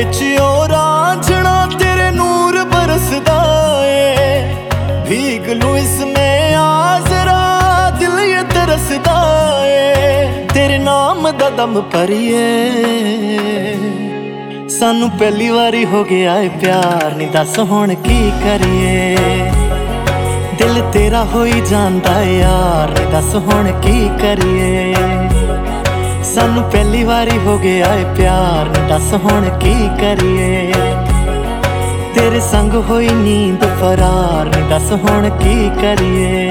विच ओ रांझना तेरे नूर बरसदा ए, भीग लूं इसमें आ जरा दिल ये तरसदा ए, तेरे नाम दा दम भरिए। सानू पहली वारी हो गया है प्यार, नी दस हुण की करिए। दिल तेरा होई जांदा यार, नी दस हुण की करिए। सानू पहली वारी हो गया है प्यार, नी दस हुण की करिए। तेरे संग होई नींद फरार, नी दस हुण की करिए।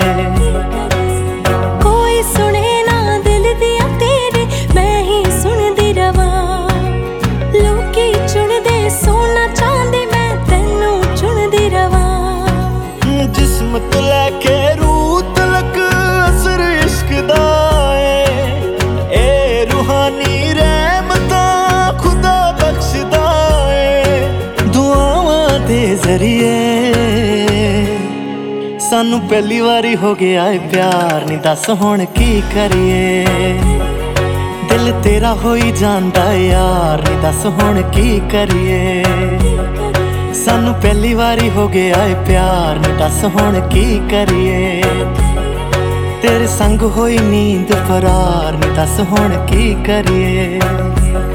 कोई सुने ना दिल दिया तेरे, मैं ही सुनदी रवां। लोकी चुनदे सोना चांदी, मैं तैनू चुनदी रवां। जिस्म तो लैके रूह तलक असर इश्क दा ए, रूहानी रहमतां खुदा बख्शदा ए, दुआवां दे जरिए। सानू पहली वारी हो गया है प्यार, नी दस हुण की करिए। दिल तेरा होई जांदा यार, नी दस हुण की करिए। सानू पहली वारी हो गया है प्यार, नी दस हुण की करिए। तेरे संग होई नींद फरार, नी दस हुण की करिए।